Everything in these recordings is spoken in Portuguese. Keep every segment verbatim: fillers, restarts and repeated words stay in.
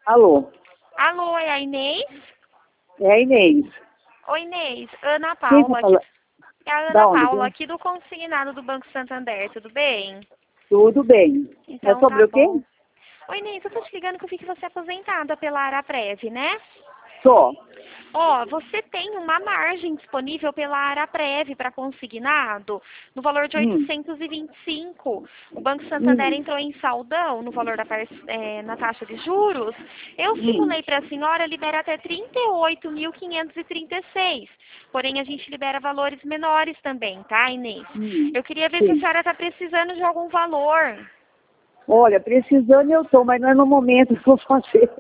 Alô? Alô, é a Inês? É a Inês. Oi, Inês. Ana Quem tá Paula. falando? Aqui, é a Da Ana onde? Paula, aqui do Consignado do Banco Santander, tudo bem? Tudo bem. É Então sobre tá o quê? bom. Oi, Inês, eu tô te ligando que eu vi que você é aposentada pela Araprev, né? Só. Ó, você tem uma margem disponível pela Araprev para consignado no valor de Hum. oitocentos e vinte e cinco. O Banco Santander Hum. entrou em saldão no valor da par- eh, na taxa de juros. Eu Hum. simulei para a senhora, libera até trinta e oito mil quinhentos e trinta e seis. Porém, a gente libera valores menores também, tá, Inês? Hum. Eu queria ver se a Sim. senhora está precisando de algum valor. Olha, precisando eu tô, mas não é no momento que eu vou fazer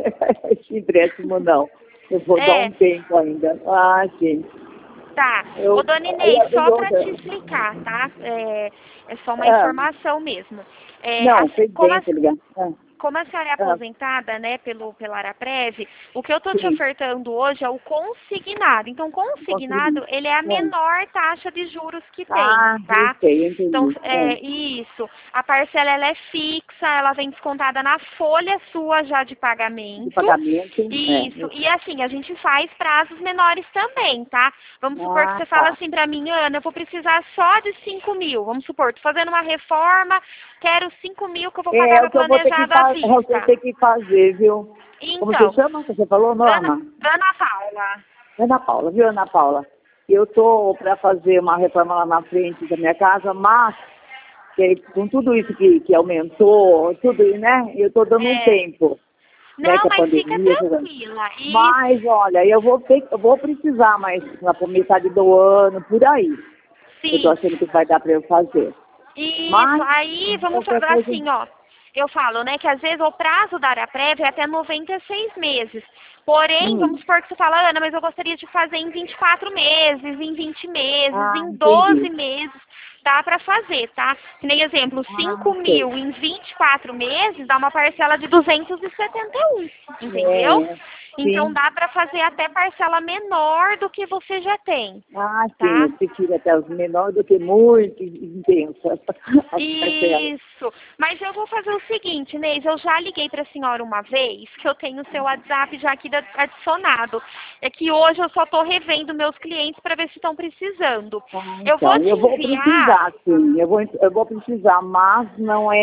esse empréstimo, não. Eu vou dar É, um tempo ainda. Ah, sim. tá. Ô, Eu, dona Inês, eu, eu, só para eu, te explicar, tá? É, é só uma ah, informação mesmo. É, não, assim, fez como bem, a, tá ligado? Ah, como a senhora é ah, aposentada, né, pelo, pela Araprev, o que eu estou te sim, ofertando hoje é o consignado. Então, consegui. consignado, ele é a Ah, menor taxa de juros que tem, ah, eu tá? sei, eu Então, entendi. é Ah, isso. A parcela, ela é fixa, ela vem descontada na folha sua já de de pagamento. pagamento, é. Isso. Eu- E assim, a gente faz prazos menores também, tá? Vamos supor que Ah, você fala tá. assim pra mim, Ana, eu vou precisar só de cinco mil. Vamos supor, tô fazendo uma reforma, quero cinco mil que eu vou É, pagar é no o que eu vou ter que planejado à fazer, é o que eu vista. tenho que fazer, viu? Como você Então, chama? Você falou, Ana, Norma? Ana Paula. Ana Paula, viu, Ana Paula? Eu tô para fazer uma reforma lá na frente da minha casa, mas que, com tudo isso que, que aumentou, tudo, né? Eu tô dando um É, tempo, né? não, Que a mas fica pandemia. tudo. tranquila. Isso, Mas, olha, eu vou ter, eu vou precisar mais na metade do ano, por aí. Eu tô sim. achando que vai dar para eu fazer. Isso, Mas, aí vamos qualquer falar coisa. assim, ó. Eu falo, né, que às vezes o prazo da área prévia é até noventa e seis meses. Porém, vamos Hum. supor que você fala, Ana, mas eu gostaria de fazer em vinte e quatro meses, em vinte meses, Ah, em doze entendi. meses. Dá para fazer, tá? Que nem exemplo, Ah, cinco sei. mil em vinte e quatro meses dá uma parcela de duzentos e setenta e um, entendeu? É, Então sim. dá para fazer até parcela menor do que você já tem, Ah, sim, tá? eu prefiro até os menores do que muito intensas as parcelas. Isso. Mas eu vou fazer o seguinte, Inês, eu já liguei para a senhora uma vez, que eu tenho o seu WhatsApp já aqui da- adicionado. É que hoje eu só estou revendo meus clientes para ver se estão precisando. Ah, Eu vou então, te eu vou enviar. precisar, sim, eu vou, eu vou precisar, mas não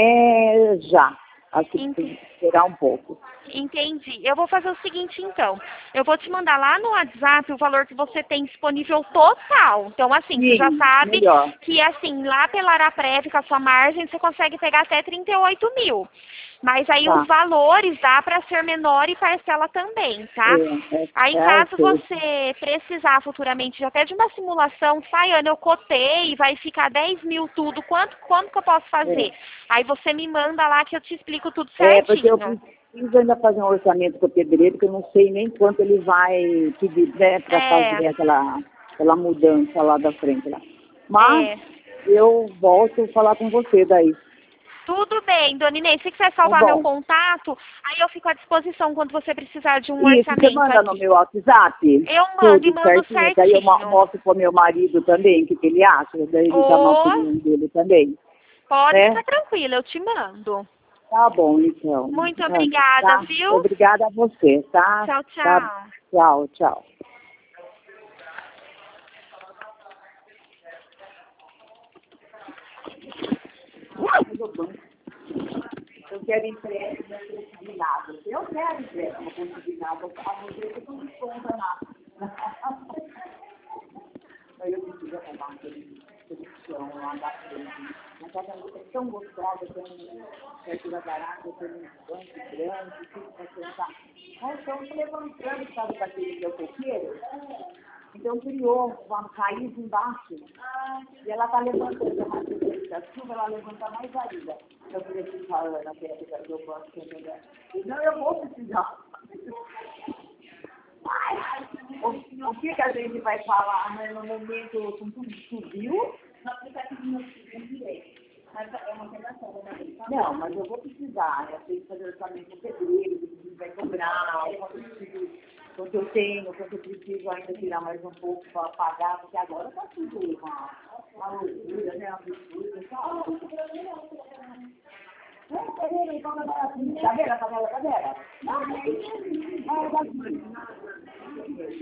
é já. Acho que tem ent- que esperar um pouco. Entendi. Eu vou fazer o seguinte, então. Eu vou te mandar lá no WhatsApp o valor que você tem disponível total. Então, assim, você já Sim, sabe melhor. que, assim, lá pela Araprev, com a sua margem, você consegue pegar até trinta e oito mil. Mas aí os Tá. valores dá para ser menor e parcela também, tá? É, é, Aí, é, eu caso sei. você precisar futuramente de até de uma simulação, sai, Ana, eu cotei, vai ficar dez mil tudo, quanto, quanto que eu posso fazer? É. Aí você me manda lá que eu te explico tudo É, porque eu certinho. preciso ainda fazer um orçamento com o pedreiro, que eu não sei nem quanto ele vai pedir, né, para É, fazer aquela, aquela mudança lá da frente lá. Mas é. eu volto a falar com você daí. Tudo bem, dona Inês. Se quiser Tá salvar meu bom. contato, aí eu fico à disposição quando você precisar de um Isso, você orçamento manda no aqui. meu WhatsApp Eu mando e tudo mando certinho, que aí eu mo- certinho. mostro pro meu marido também o que, que ele acha, daí ele dá uma Ou opinião dele também, pode né? ficar tranquila, eu te mando. Tá bom, então. Muito Ana, obrigada, tá? viu? Obrigada a você, tá? Tchau, Tá. tchau. Tchau, tchau. Eu quero empréstimo consignado. Eu quero empréstimo consignado. A você que não desconta nada. Aí eu preciso arrumar aquele chão lá da frente. Mas a casa é tão gostosa, tem perto da garagem, tem um banco grande, tudo para sentar. Nós estamos levantando, sabe, daquele meu coqueiro? Então criou uma raiz embaixo. E ela está levantando a raiz da chuva, ela levanta mais ainda. Eu falei assim, falando na terra do banco, entendeu? Não, eu vou precisar. O, o que, que a gente vai falar, né, no momento com tudo que subiu? No aplicativo não subiu direito. Mas é uma redação, né? Não, mas eu vou precisar. Eu tenho que fazer orçamento com pedreiro, o vai cobrar, quanto eu preciso, quanto eu tenho, quanto eu preciso ainda tirar mais um pouco para pagar, porque agora está tudo uma, uma loucura, né? Uma absurda, sabe? Tá vendo a panela? Tá vendo? Ah,